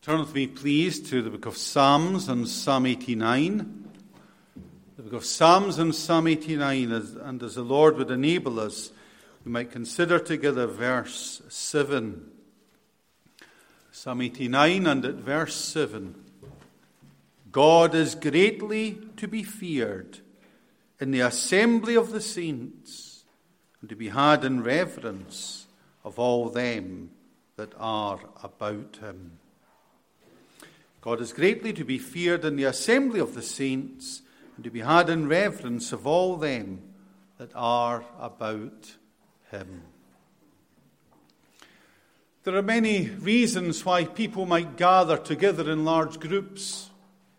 Turn with me, please, to the book of Psalms and Psalm 89. The book of Psalms and Psalm 89, and as the Lord would enable us, we might consider together verse 7. Psalm 89 and at verse 7. God is greatly to be feared in the assembly of the saints, and to be had in reverence of all them that are about him. God is greatly to be feared in the assembly of the saints, and to be had in reverence of all them that are about him. There are many reasons why people might gather together in large groups.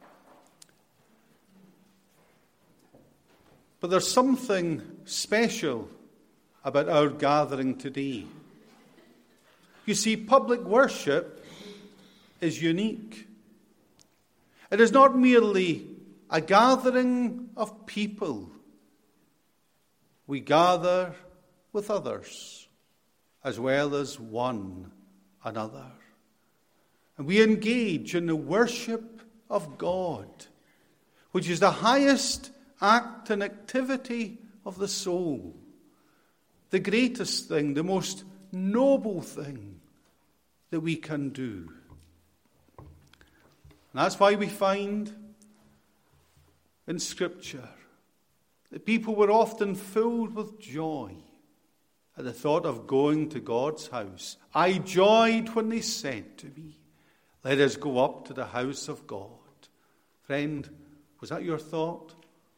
But there's something special about our gathering today. You see, public worship is unique. It is not merely a gathering of people. We gather with others as well as one another. And we engage in the worship of God, which is the highest act and activity of the soul, the greatest thing, the most noble thing that we can do. And that's why we find in Scripture that people were often filled with joy at the thought of going to God's house. I joyed when they said to me, "Let us go up to the house of God." Friend, was that your thought?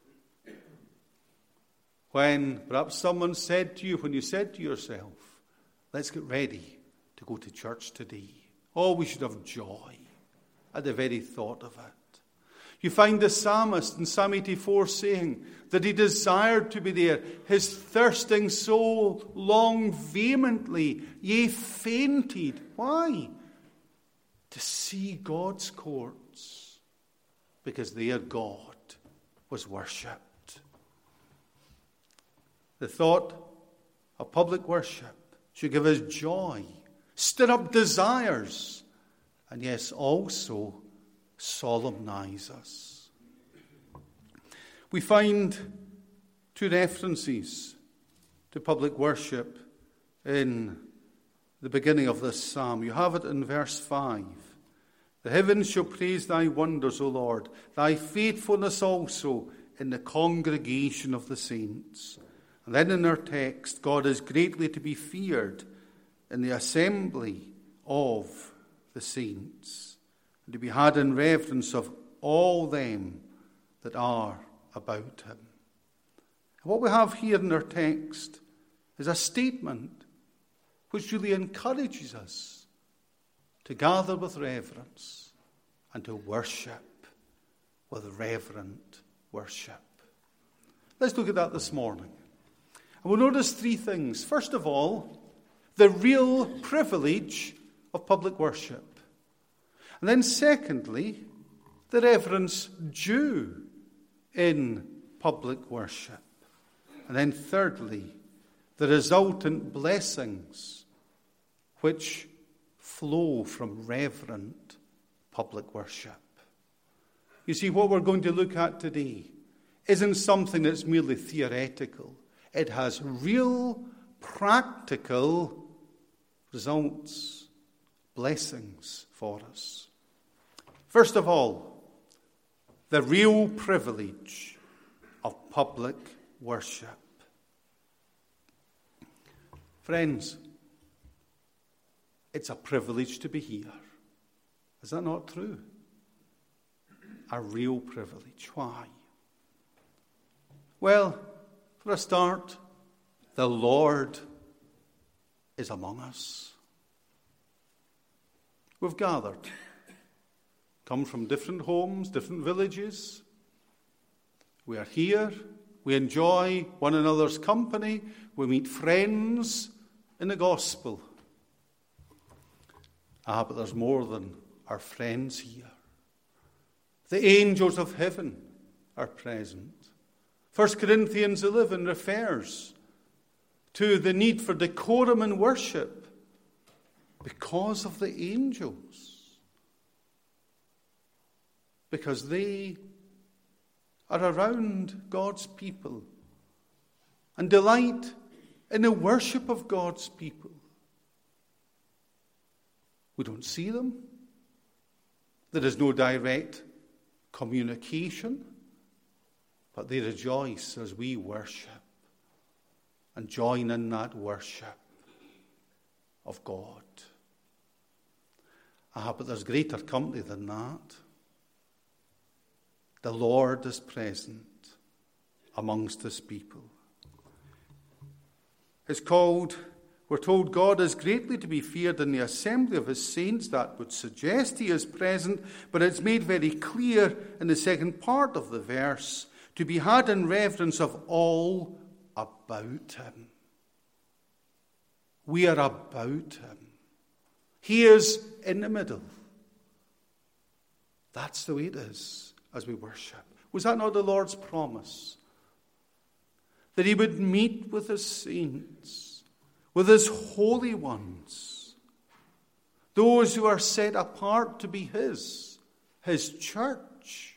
When perhaps someone said to you, when you said to yourself, "Let's get ready to go to church today." Oh, we should have joy at the very thought of it. You find the psalmist in Psalm 84 saying that he desired to be there. His thirsting soul longed vehemently, yea, fainted. Why? To see God's courts, because there God was worshipped. The thought of public worship should give us joy, stir up desires, and yes, also solemnize us. We find two references to public worship in the beginning of this psalm. You have it in verse 5. The heavens shall praise thy wonders, O Lord, thy faithfulness also in the congregation of the saints. And then in our text, God is greatly to be feared in the assembly of the saints, and to be had in reverence of all them that are about him. And what we have here in our text is a statement which really encourages us to gather with reverence and to worship with reverent worship. Let's look at that this morning. And we'll notice three things. First of all, the real privilege of public worship. And then secondly, the reverence due in public worship. And then thirdly, the resultant blessings which flow from reverent public worship. You see, what we're going to look at today isn't something that's merely theoretical. It has real, practical results, blessings for us. First of all, the real privilege of public worship. Friends, it's a privilege to be here. Is that not true? A real privilege. Why? Well, for a start, the Lord is among us. We've gathered, come from different homes, different villages. We are here. We enjoy one another's company. We meet friends in the gospel. But there's more than our friends here. The angels of heaven are present. 1 Corinthians 11 refers to the need for decorum in worship because of the angels. because they are around God's people and delight in the worship of God's people. We don't see them. There is no direct communication, but they rejoice as we worship and join in that worship of God. But there's greater company than that. The Lord is present amongst his people. We're told God is greatly to be feared in the assembly of his saints. That would suggest he is present, but it's made very clear in the second part of the verse, to be had in reverence of all about him. We are about him. He is in the middle. That's the way it is as we worship. Was that not the Lord's promise? That he would meet with his saints, with his holy ones, those who are set apart to be his church.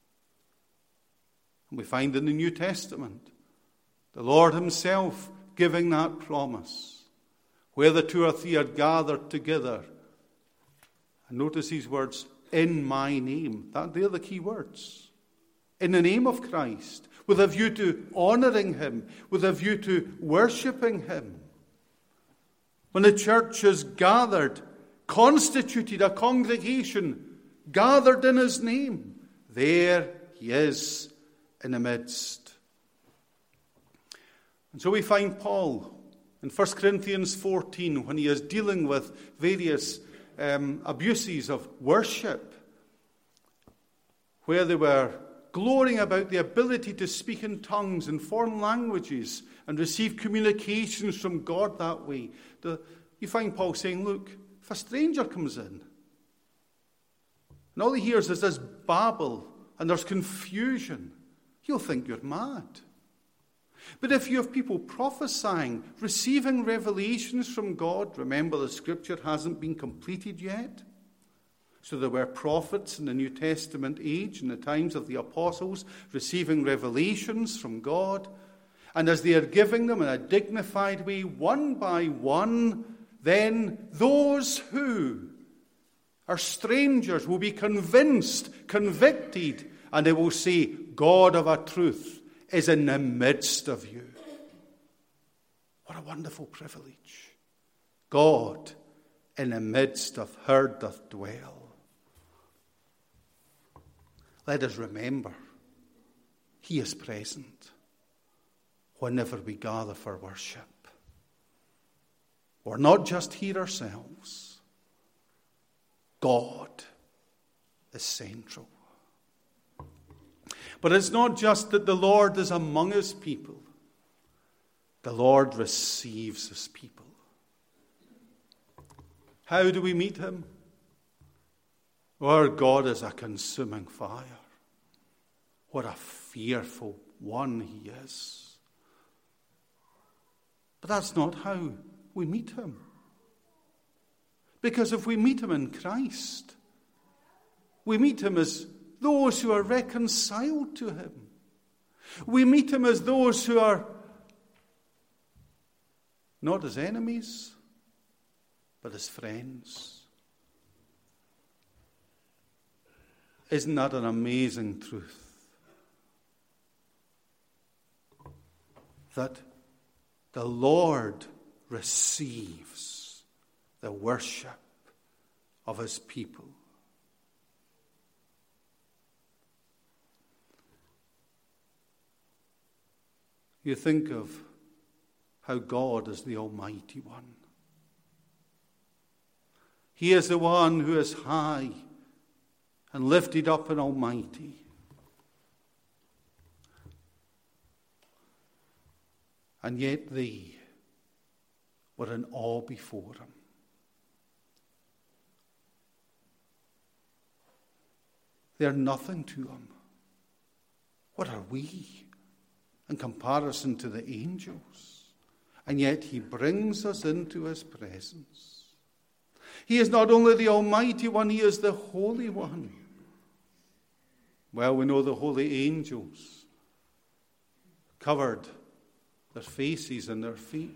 And we find in the New Testament the Lord himself giving that promise. Where the 2 or 3 are gathered together. And notice these words, in my name. They're the key words. In the name of Christ. With a view to honouring him. With a view to worshipping him. When the church is gathered, constituted a congregation, gathered in his name, there he is in the midst. And so we find Paul in 1 Corinthians 14, when he is dealing with various abuses of worship, where they were glorying about the ability to speak in tongues and foreign languages and receive communications from God that way. You find Paul saying, look, if a stranger comes in, and all he hears is this babble, and there's confusion, he'll think you're mad. But if you have people prophesying, receiving revelations from God, remember the scripture hasn't been completed yet. So there were prophets in the New Testament age, in the times of the apostles, receiving revelations from God. And as they are giving them in a dignified way, one by one, then those who are strangers will be convinced, convicted, and they will say, God of a truth is in the midst of you. What a wonderful privilege. God in the midst of her doth dwell. Let us remember, he is present whenever we gather for worship. We're not just here ourselves. God is central. But it's not just that the Lord is among his people. The Lord receives his people. How do we meet him? Our God is a consuming fire. What a fearful one he is. But that's not how we meet him. Because if we meet him in Christ, we meet him as those who are reconciled to him. We meet him as those who are not as enemies, but as friends. Isn't that an amazing truth? That the Lord receives the worship of his people. You think of how God is the Almighty One. He is the one who is high and lifted up and almighty. And yet they were in awe before him. They're nothing to him. What are we in comparison to the angels? And yet he brings us into his presence. He is not only the Almighty One, he is the Holy One. Well, we know the holy angels covered their faces and their feet.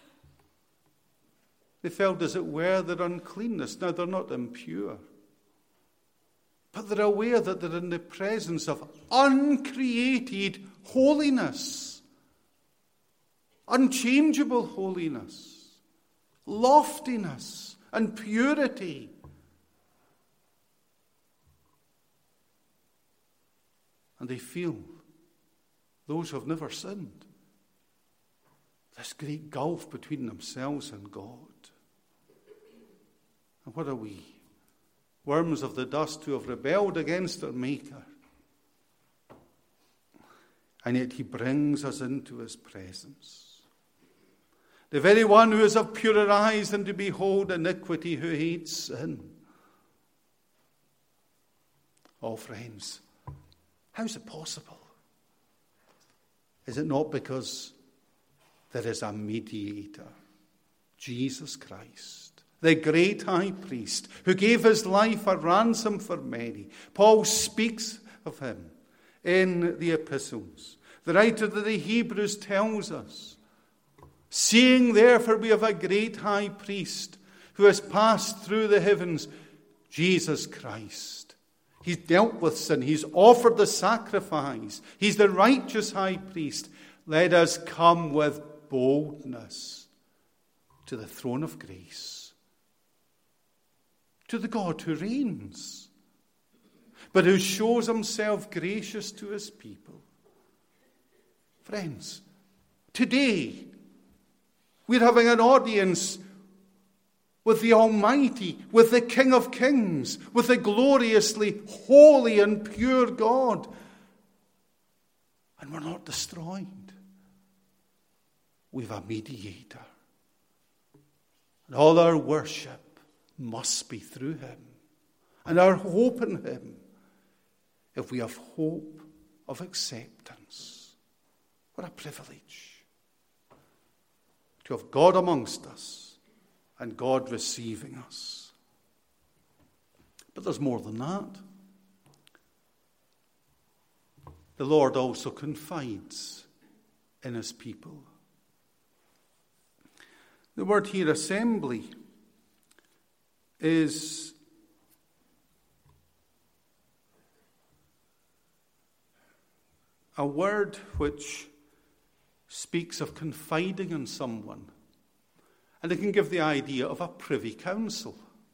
They felt, as it were, their uncleanness. Now, they're not impure, but they're aware that they're in the presence of uncreated holiness, unchangeable holiness, loftiness, and purity. And they feel, those who have never sinned, this great gulf between themselves and God. And what are we? Worms of the dust who have rebelled against their Maker. And yet he brings us into his presence. The very one who is of purer eyes than to behold iniquity, who hates sin. Oh, friends, how's it possible? Is it not because there is a mediator, Jesus Christ, the great high priest, who gave his life a ransom for many? Paul speaks of him in the epistles. The writer of the Hebrews tells us, seeing therefore we have a great high priest who has passed through the heavens, Jesus Christ. He's dealt with sin. He's offered the sacrifice. He's the righteous high priest. Let us come with boldness to the throne of grace, to the God who reigns, but who shows himself gracious to his people. Friends, today we're having an audience with the Almighty, with the King of Kings, with the gloriously holy and pure God. And we're not destroyed. We've a mediator. And all our worship must be through him. And our hope in him, if we have hope of acceptance. What a privilege to have God amongst us and God receiving us. But there's more than that. The Lord also confides in his people. The word here, assembly, is a word which speaks of confiding in someone. And it can give the idea of a privy council.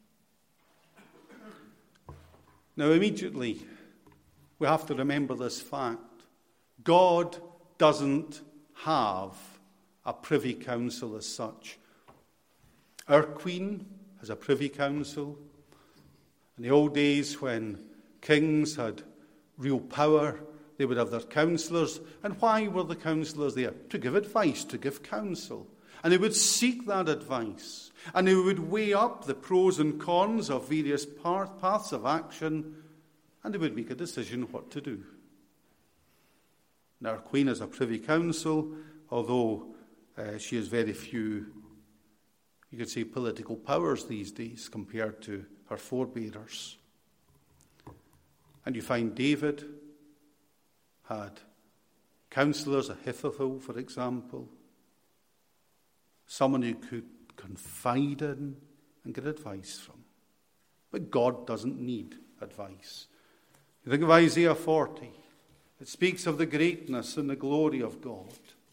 Now, immediately, we have to remember this fact. God doesn't have a privy council as such. Our Queen has a privy council. In the old days when kings had real power, they would have their councillors. And why were the councillors there? To give advice, to give counsel. And they would seek that advice. And they would weigh up the pros and cons of various paths of action. And they would make a decision what to do. Now, our Queen has a privy council, although she has very few, you could say, political powers these days compared to her forebearers. And you find David had counsellors, Ahithophel, for example, someone who could confide in and get advice from. But God doesn't need advice. You think of Isaiah 40. It speaks of the greatness and the glory of God.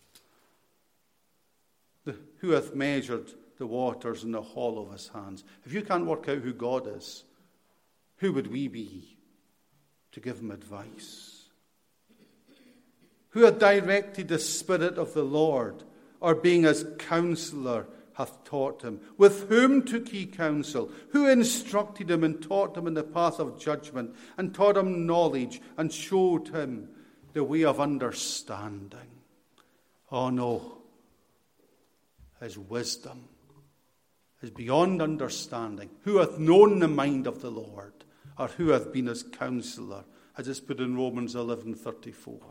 Who hath measured the waters in the hollow of his hands? If you can't work out who God is, who would we be to give him advice? Who hath directed the Spirit of the Lord, or being his counselor hath taught him? With whom took he counsel? Who instructed him and taught him in the path of judgment, and taught him knowledge, and showed him the way of understanding? Oh no, his wisdom is beyond understanding. Who hath known the mind of the Lord, or who hath been his counselor, as is put in Romans 11:34.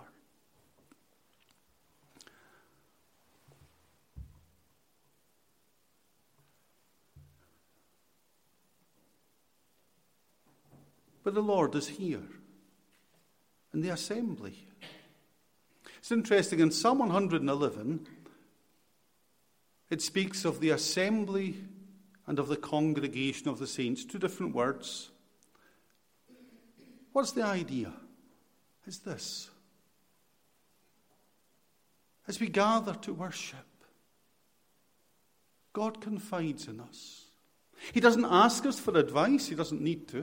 But the Lord is here. in the assembly. It's interesting, in Psalm 111, it speaks of the assembly and of the congregation of the saints. Two different words. What's the idea? It's this. As we gather to worship, God confides in us. He doesn't ask us for advice. He doesn't need to.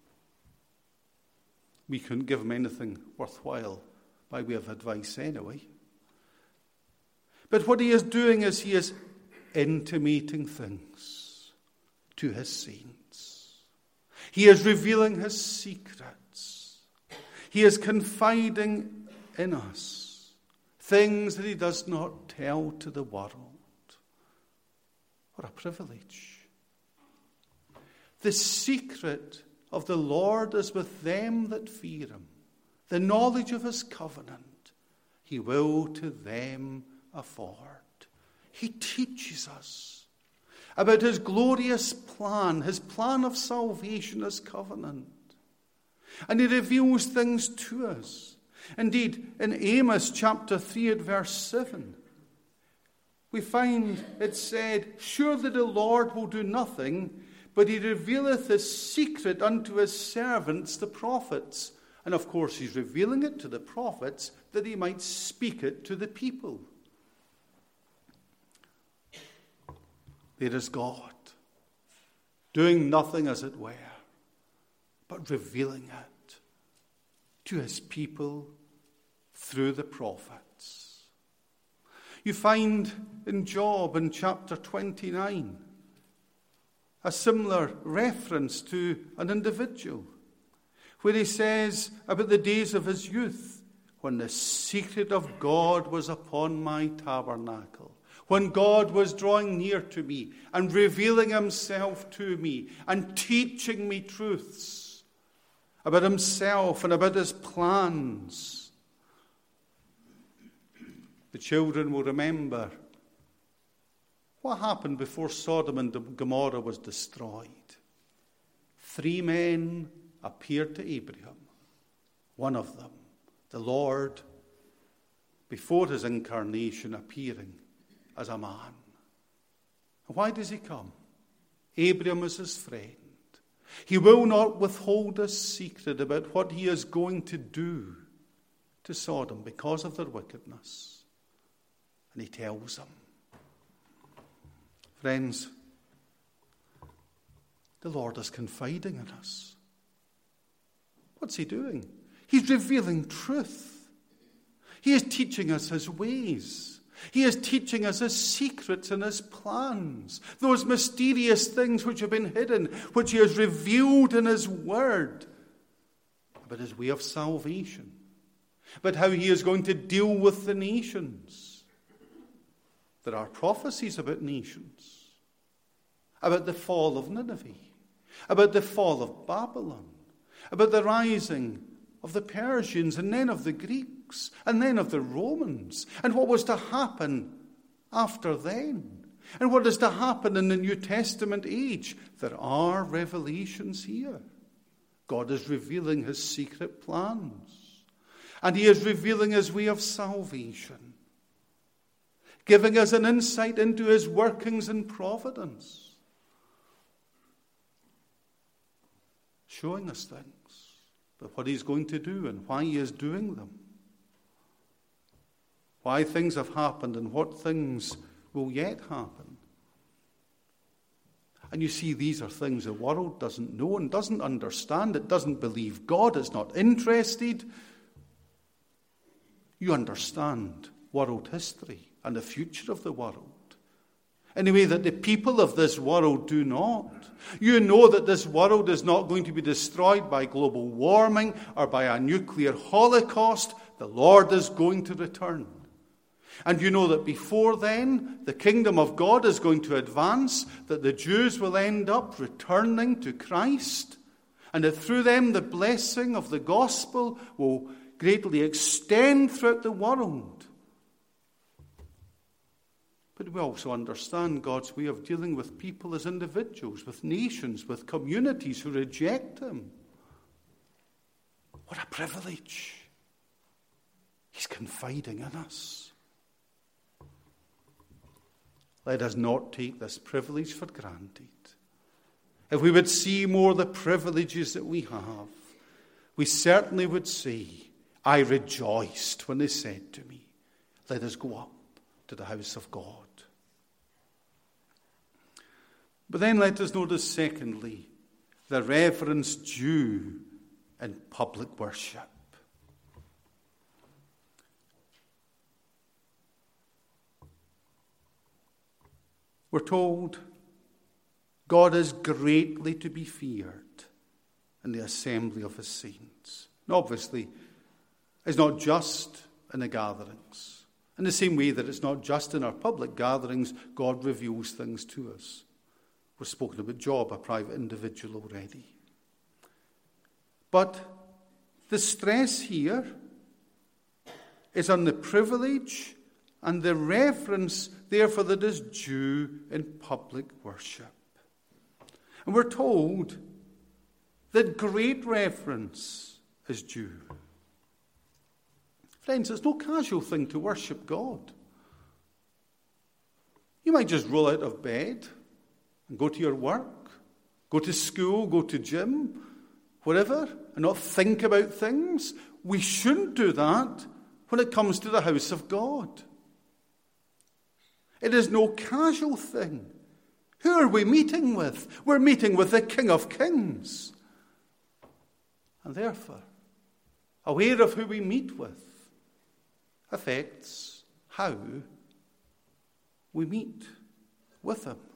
We couldn't give him anything worthwhile by way of advice anyway. But what he is doing is he is intimating things to his saints. He is revealing his secrets. He is confiding in us things that he does not tell to the world. What a privilege. The secret of the Lord is with them that fear him. The knowledge of his covenant he will to them afford. He teaches us about his glorious plan, his plan of salvation, his covenant. And he reveals things to us. Indeed, in Amos chapter 3 at verse 7, we find it said, "Surely the Lord will do nothing, but he revealeth his secret unto his servants, the prophets." And of course, he's revealing it to the prophets that he might speak it to the people. There is God, doing nothing as it were, but revealing it to his people through the prophets. You find in Job in chapter 29 a similar reference to an individual, where he says about the days of his youth, when the secret of God was upon my tabernacle, when God was drawing near to me and revealing himself to me and teaching me truths about himself and about his plans. The children will remember what happened before Sodom and Gomorrah was destroyed. 3 men appeared to Abraham. One of them, the Lord, before his incarnation, appearing as a man. Why does he come? Abraham is his friend. He will not withhold a secret about what he is going to do to Sodom because of their wickedness. And he tells them. Friends, the Lord is confiding in us. What's he doing? He's revealing truth. He is teaching us his ways. He is teaching us his secrets and his plans, those mysterious things which have been hidden, which he has revealed in his word, about his way of salvation, about how he is going to deal with the nations. There are prophecies about nations, about the fall of Nineveh, about the fall of Babylon, about the rising of the Persians and then of the Greeks and then of the Romans, and what was to happen after then, and what is to happen in the New Testament age. There are revelations here. God is revealing his secret plans, and he is revealing his way of salvation, giving us an insight into his workings and providence, showing us things about what he's going to do and why he is doing them, why things have happened and what things will yet happen. And you see, these are things the world doesn't know and doesn't understand. It doesn't believe God. It's not interested. You understand world history and the future of the world in a way that the people of this world do not. You know that this world is not going to be destroyed by global warming or by a nuclear holocaust. The Lord is going to return. And you know that before then, the kingdom of God is going to advance, that the Jews will end up returning to Christ, and that through them the blessing of the gospel will greatly extend throughout the world. But we also understand God's way of dealing with people as individuals, with nations, with communities who reject him. What a privilege. He's confiding in us. Let us not take this privilege for granted. If we would see more the privileges that we have, we certainly would say, I rejoiced when they said to me, let us go up to the house of God. But then let us notice, secondly, the reverence due in public worship. We're told God is greatly to be feared in the assembly of his saints. And obviously, it's not just in the gatherings. In the same way that it's not just in our public gatherings, God reveals things to us. We've spoken about Job, a private individual, already. But the stress here is on the privilege and the reverence, therefore, that is due in public worship. And we're told that great reverence is due. Friends, it's no casual thing to worship God. You might just roll out of bed and go to your work, go to school, go to gym, whatever, and not think about things. We shouldn't do that when it comes to the house of God. It is no casual thing. Who are we meeting with? We're meeting with the King of Kings. And therefore, aware of who we meet with affects how we meet with him.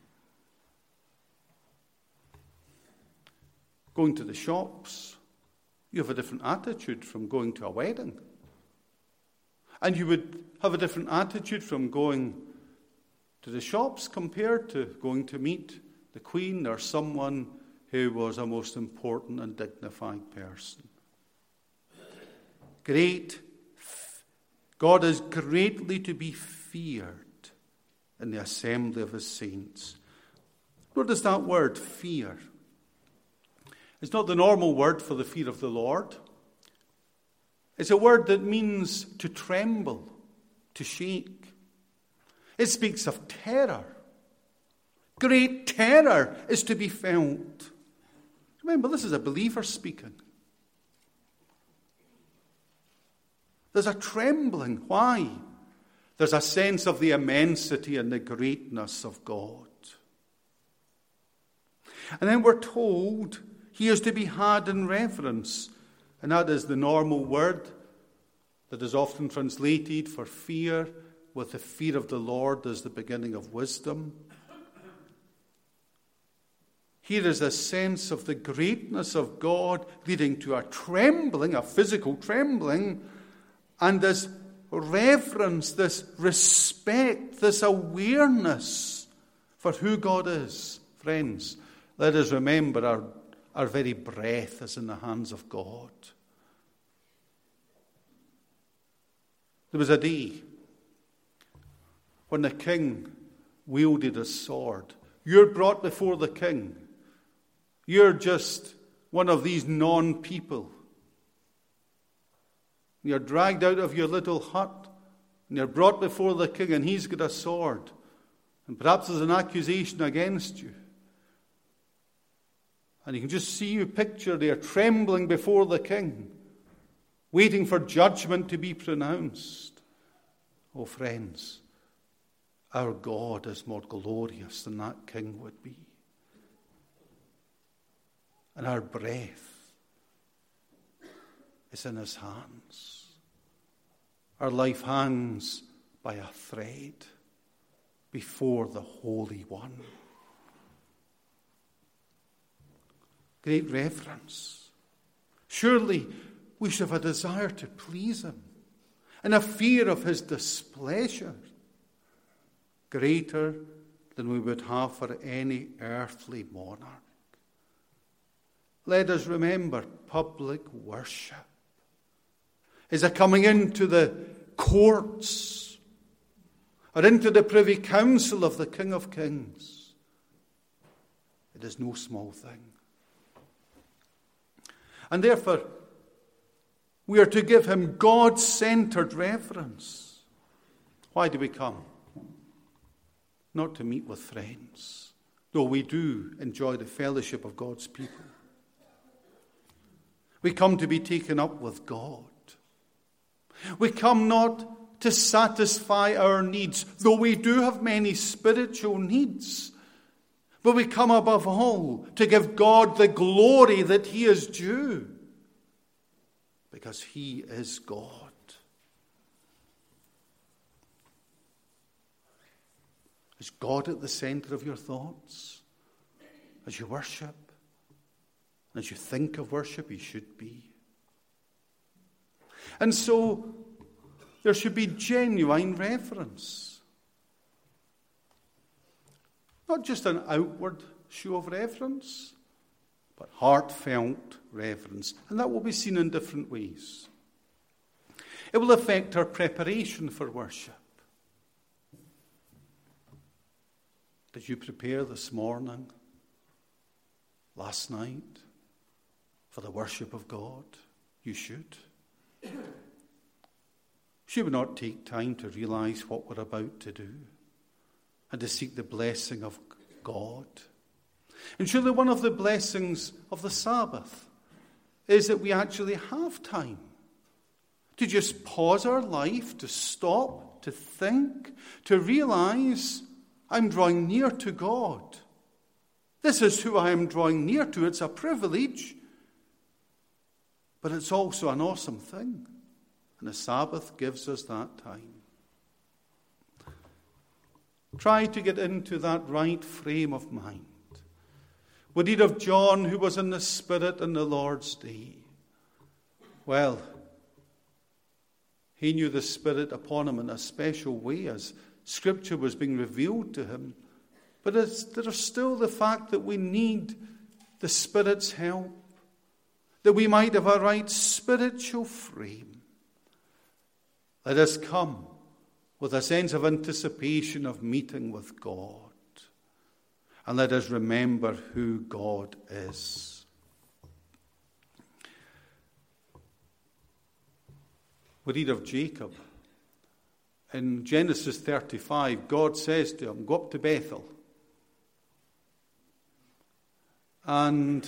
Going to the shops, you have a different attitude from going to a wedding. And you would have a different attitude from going to the shops compared to going to meet the Queen or someone who was a most important and dignified person. God is greatly to be feared in the assembly of his saints. Notice that word, fear. It's not the normal word for the fear of the Lord. It's a word that means to tremble, to shake. It speaks of terror. Great terror is to be felt. Remember, this is a believer speaking. There's a trembling. Why? There's a sense of the immensity and the greatness of God. And then we're told he is to be had in reverence. And that is the normal word that is often translated for fear, with the fear of the Lord as the beginning of wisdom. Here is a sense of the greatness of God leading to a trembling, a physical trembling, and this reverence, this respect, this awareness for who God is. Friends, let us remember our very breath is in the hands of God. There was a day when the king wielded a sword. You're brought before the king. You're just one of these non-people. You're dragged out of your little hut, and you're brought before the king, and he's got a sword. And perhaps there's an accusation against you. And you can just see you picture there trembling before the king, waiting for judgment to be pronounced. Oh, friends, our God is more glorious than that king would be. And our breath is in his hands. Our life hangs by a thread before the Holy One. Great reverence. Surely we should have a desire to please him and a fear of his displeasure greater than we would have for any earthly monarch. Let us remember public worship is a coming into the courts or into the privy council of the King of Kings. It is no small thing. And therefore, We are to give him God-centered reverence. Why do we come? Not to meet with friends, though we do enjoy the fellowship of God's people. We come to be taken up with God. We come not to satisfy our needs, though we do have many spiritual needs. But we come above all to give God the glory that he is due, because he is God. Is God at the center of your thoughts as you worship? And as you think of worship, he should be. And so there should be genuine reverence. Not just an outward show of reverence, but heartfelt reverence. And that will be seen in different ways. It will affect our preparation for worship. Did you prepare this morning, last night, for the worship of God? You should. Should we not take time to realize what we're about to do and to seek the blessing of God? And surely one of the blessings of the Sabbath is that we actually have time to just pause our life, to stop, to think, to realize I'm drawing near to God. This is who I am drawing near to. It's a privilege, but it's also an awesome thing. And the Sabbath gives us that time. Try to get into that right frame of mind. We read of John, who was in the Spirit on the Lord's day. Well, he knew the Spirit upon him in a special way as Scripture was being revealed to him. But there's still the fact that we need the Spirit's help, that we might have a right spiritual frame. Let us come with a sense of anticipation of meeting with God. And let us remember who God is. We read of Jacob. In Genesis 35, God says to him, go up to Bethel. And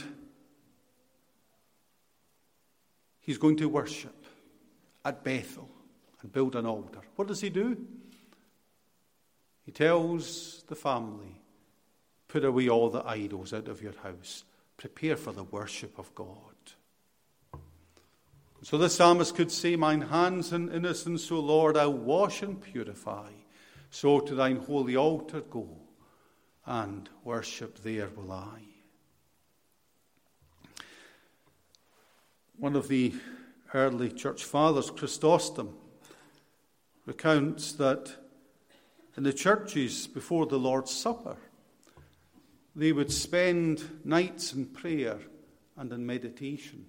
he's going to worship at Bethel and build an altar. What does he do? He tells the family, put away all the idols out of your house. Prepare for the worship of God. So the psalmist could say, mine hands in innocence, O Lord, I'll wash and purify. So to thine holy altar go, and worship there will I. One of the early church fathers, Chrysostom, recounts that in the churches before the Lord's Supper, they would spend nights in prayer and in meditation.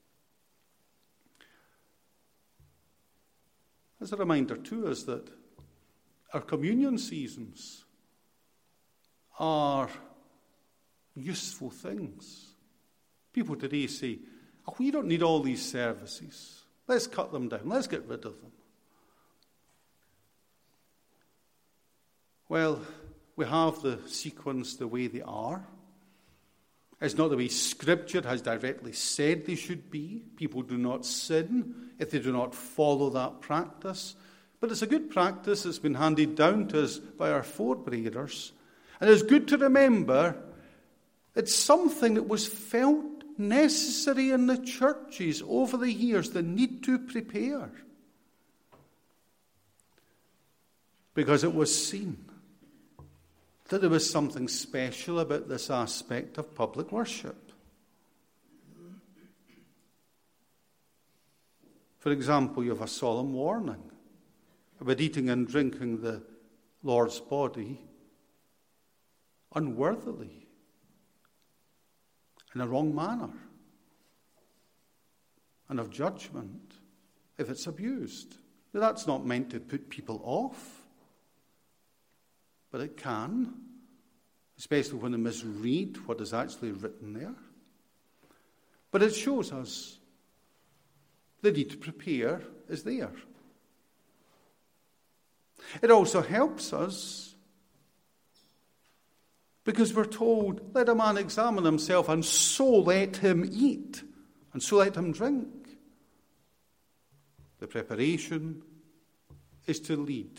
As a reminder to us that our communion seasons are useful things. People today say, oh, we don't need all these services. Let's cut them down. Let's get rid of them. Well, we have the sequence the way they are. It's not the way Scripture has directly said they should be. People do not sin if they do not follow that practice. But it's a good practice that's been handed down to us by our forebears. And it's good to remember it's something that was felt necessary in the churches over the years, the need to prepare. Because it was seen that there was something special about this aspect of public worship. For example, you have a solemn warning about eating and drinking the Lord's body unworthily, in a wrong manner, and of judgment if it's abused. Now, that's not meant to put people off, but it can, especially when they misread what is actually written there. But it shows us the need to prepare is there. It also helps us because we're told, let a man examine himself, and so let him eat, and so let him drink. The preparation is to lead.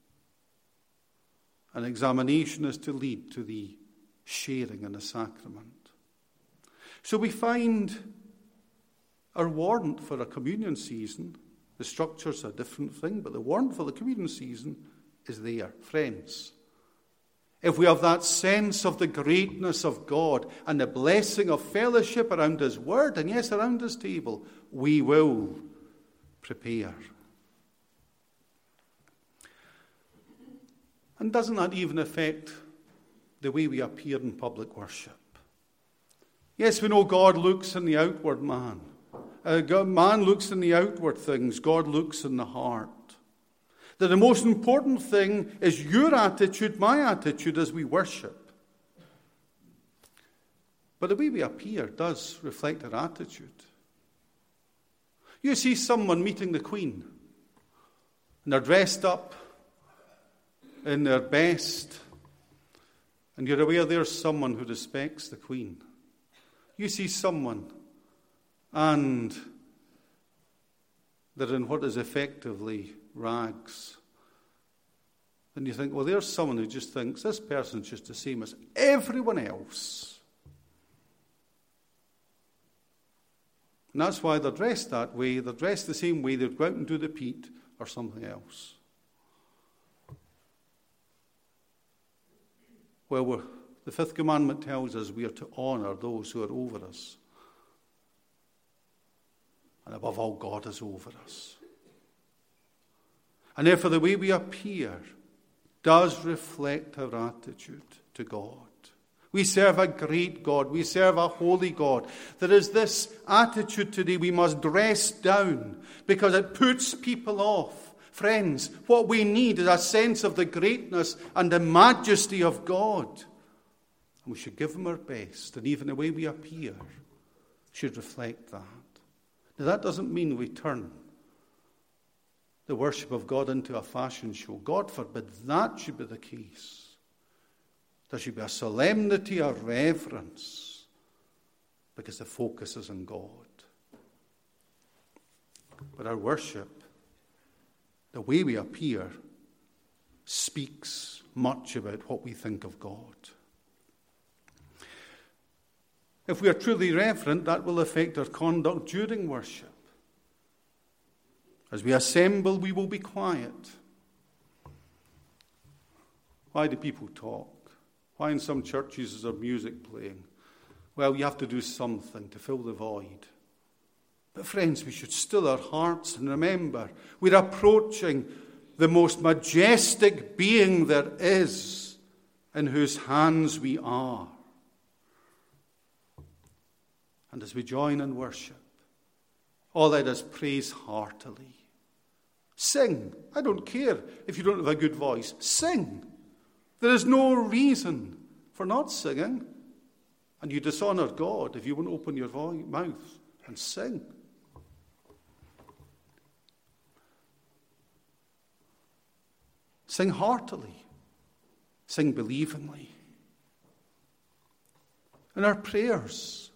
An examination is to lead to the sharing in the sacrament. So we find our warrant for a communion season. The structure's a different thing, but the warrant for the communion season is there. Friends, if we have that sense of the greatness of God and the blessing of fellowship around His Word, and yes, around His table, we will prepare. And doesn't that even affect the way we appear in public worship? Yes, we know God looks in the outward man. Man looks in the outward things. God looks in the heart. That the most important thing is your attitude, my attitude as we worship. But the way we appear does reflect our attitude. You see someone meeting the Queen, and they're dressed up in their best, and you're aware there's someone who respects the Queen. You see someone, and they're in what is effectively rags. And you think, well, there's someone who just thinks this person's just the same as everyone else. And that's why they're dressed that way. They're dressed the same way. They'd go out and do the peat or something else. Well, the fifth commandment tells us we are to honour those who are over us. And above all, God is over us. And therefore, the way we appear does reflect our attitude to God. We serve a great God. We serve a holy God. There is this attitude today, we must dress down because it puts people off. Friends, what we need is a sense of the greatness and the majesty of God. And we should give Him our best. And even the way we appear should reflect that. Now, that doesn't mean we turn the worship of God into a fashion show. God forbid that should be the case. There should be a solemnity, a reverence, because the focus is on God. But our worship, the way we appear, speaks much about what we think of God. If we are truly reverent, that will affect our conduct during worship. As we assemble, we will be quiet. Why do people talk? Why in some churches is there music playing? Well, you have to do something to fill the void. But friends, we should still our hearts and remember we're approaching the most majestic being there is, in whose hands we are. And as we join in worship, let us praise heartily. Sing. I don't care if you don't have a good voice. Sing. There is no reason for not singing. And you dishonour God if you won't open your mouth and sing. Sing heartily. Sing believingly. In our prayers,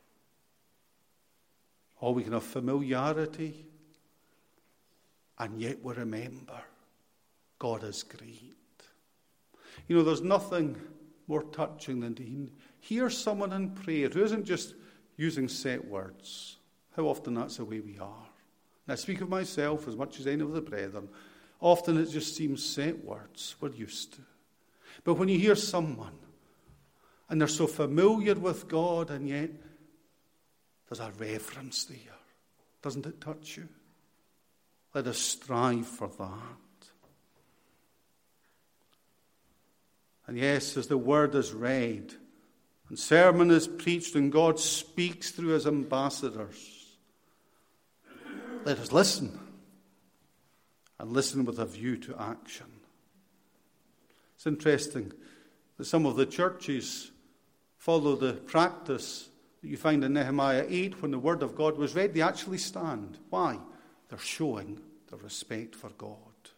we can have familiarity, and yet we remember God is great. You know, there's nothing more touching than to hear someone in prayer who isn't just using set words. How often that's the way we are. And I speak of myself as much as any of the brethren. Often it just seems set words we're used to. But when you hear someone, and they're so familiar with God, and yet there's a reverence there. Doesn't it touch you? Let us strive for that. And yes, as the word is read, and sermon is preached, and God speaks through His ambassadors, let us listen, and listen with a view to action. It's interesting that some of the churches follow the practice that you find in Nehemiah 8, when the word of God was read, they actually stand. Why? They're showing their respect for God.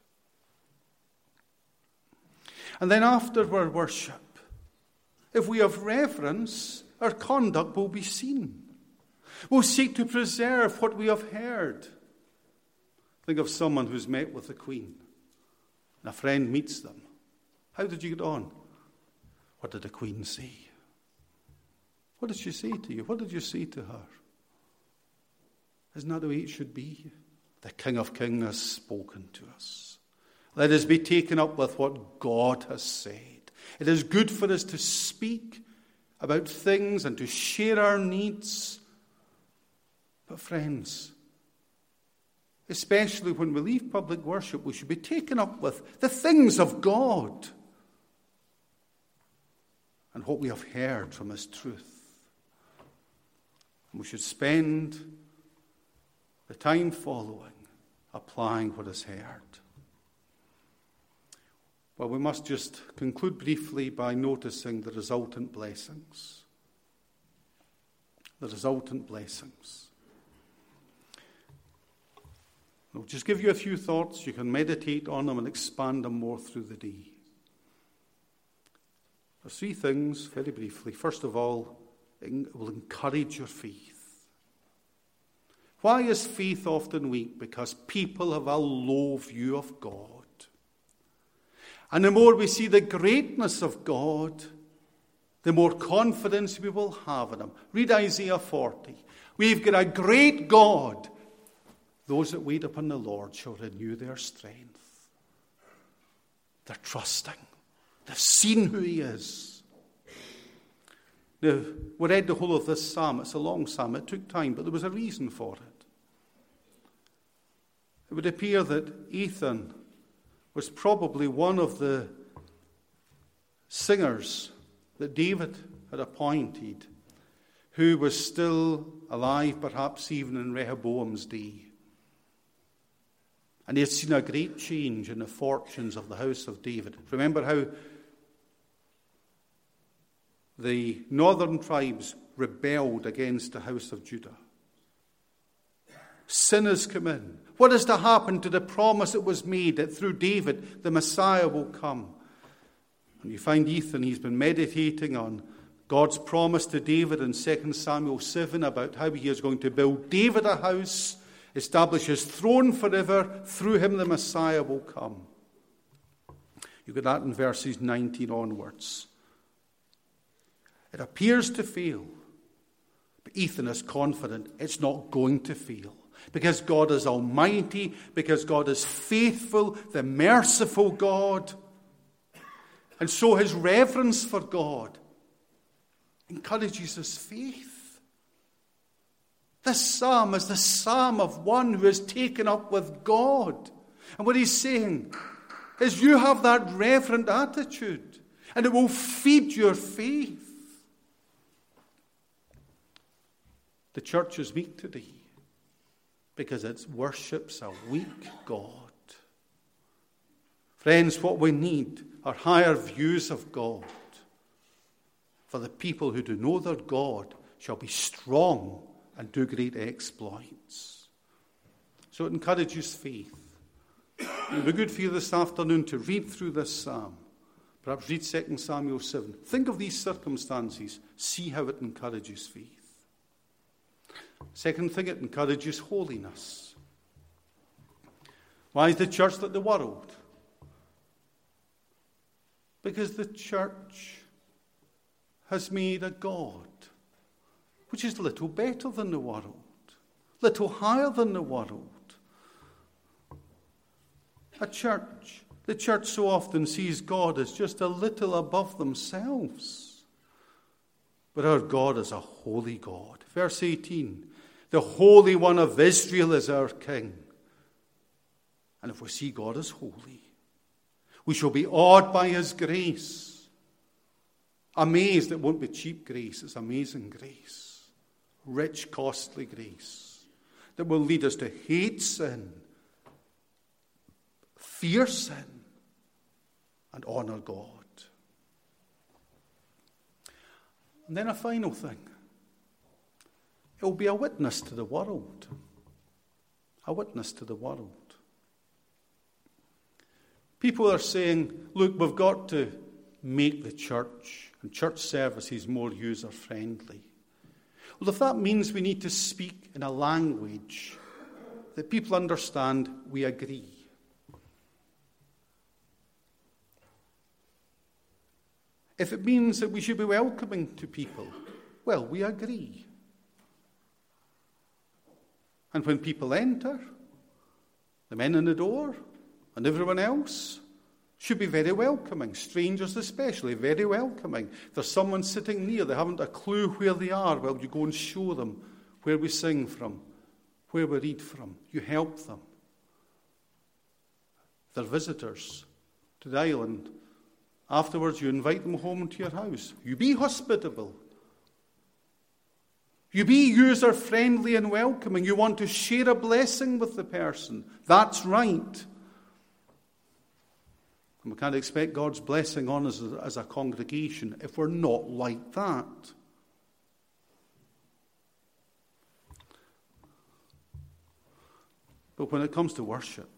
And then after our worship, if we have reverence, our conduct will be seen. We'll seek to preserve what we have heard. Think of someone who's met with the Queen, and a friend meets them. How did you get on? What did the Queen say? What did she say to you? What did you say to her? Isn't that the way it should be? The King of Kings has spoken to us. Let us be taken up with what God has said. It is good for us to speak about things and to share our needs. But friends, especially when we leave public worship, we should be taken up with the things of God and what we have heard from His truth. And we should spend the time following, applying what is heard. Well, we must just conclude briefly by noticing the resultant blessings. The resultant blessings. I'll just give you a few thoughts. You can meditate on them and expand them more through the day. There's three things, very briefly. First of all, it will encourage your faith. Why is faith often weak? Because people have a low view of God. And the more we see the greatness of God, the more confidence we will have in Him. Read Isaiah 40. We've got a great God. Those that wait upon the Lord shall renew their strength. They're trusting. They've seen who He is. Now, we read the whole of this psalm. It's a long psalm. It took time, but there was a reason for it. It would appear that Ethan was probably one of the singers that David had appointed, who was still alive, perhaps even in Rehoboam's day. And he had seen a great change in the fortunes of the house of David. Remember how the northern tribes rebelled against the house of Judah. Sin has come in. What is to happen to the promise that was made that through David the Messiah will come? And you find Ethan, he's been meditating on God's promise to David in 2 Samuel 7 about how He is going to build David a house, establish His throne forever. Through him the Messiah will come. You get that in verses 19 onwards. It appears to fail, but Ethan is confident it's not going to fail. Because God is almighty, because God is faithful, the merciful God. And so his reverence for God encourages his faith. This psalm is the psalm of one who is taken up with God. And what he's saying is you have that reverent attitude, and it will feed your faith. The church is weak today because it worships a weak God. Friends, what we need are higher views of God. For the people who do know their God shall be strong and do great exploits. So it encourages faith. It would be good for you this afternoon to read through this psalm. Perhaps read 2 Samuel 7. Think of these circumstances. See how it encourages faith. Second thing, it encourages holiness. Why is the church like the world? Because the church has made a God which is little better than the world, little higher than the world. The church so often sees God as just a little above themselves. But our God is a holy God. Verse 18, the Holy One of Israel is our King. And if we see God as holy, we shall be awed by his grace. Amazed. It won't be cheap grace, it's amazing grace. Rich, costly grace that will lead us to hate sin, fear sin, and honor God. And then a final thing. It will be a witness to the world. A witness to the world. People are saying, look, we've got to make the church and church services more user-friendly. Well, if that means we need to speak in a language that people understand, we agree. If it means that we should be welcoming to people, well, we agree. And when people enter, the men in the door and everyone else should be very welcoming. Strangers especially, very welcoming. If there's someone sitting near, they haven't a clue where they are, well, you go and show them where we sing from, where we read from. You help them. They're visitors to the island. Afterwards, you invite them home into your house. You be hospitable. You be user-friendly and welcoming. You want to share a blessing with the person. That's right. And we can't expect God's blessing on us as a congregation if we're not like that. But when it comes to worship,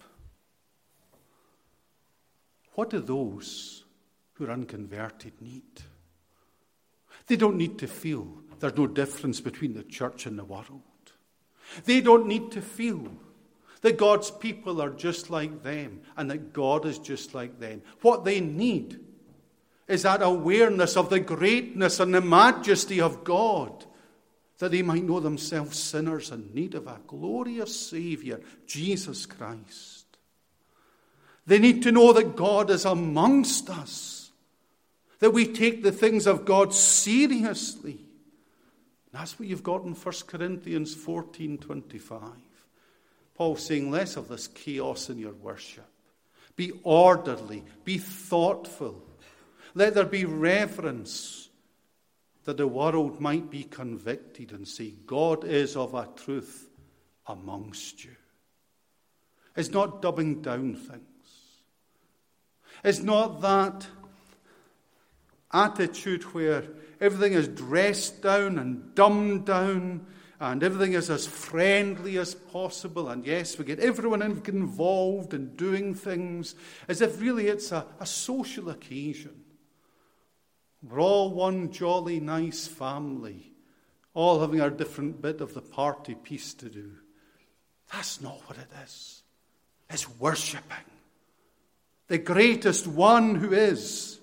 what do those who are unconverted need? They don't need to feel there's no difference between the church and the world. They don't need to feel that God's people are just like them and that God is just like them. What they need is that awareness of the greatness and the majesty of God, that they might know themselves sinners in need of a glorious Saviour, Jesus Christ. They need to know that God is amongst us, that we take the things of God seriously. That's what you've got in 1 Corinthians 14:25. Paul's saying less of this chaos in your worship. Be orderly, be thoughtful. Let there be reverence, that the world might be convicted and say, God is of a truth amongst you. It's not dumbing down things. It's not that attitude where everything is dressed down and dumbed down and everything is as friendly as possible. And yes, we get everyone involved in doing things as if really it's a social occasion. We're all one jolly nice family, all having our different bit of the party piece to do. That's not what it is. It's worshipping the greatest one who is.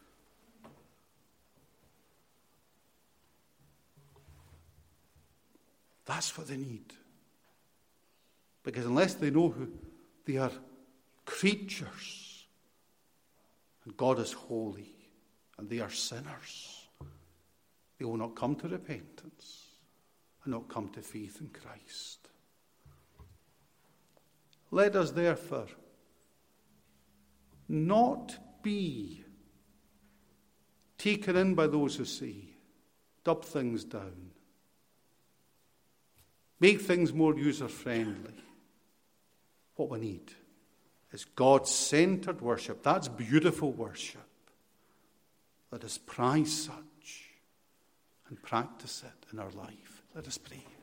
That's what they need. Because unless they know who they are, creatures, and God is holy, and they are sinners, they will not come to repentance and not come to faith in Christ. Let us therefore not be taken in by those who say, dub things down, make things more user-friendly. What we need is God-centered worship. That's beautiful worship. Let us prize such and practice it in our life. Let us pray.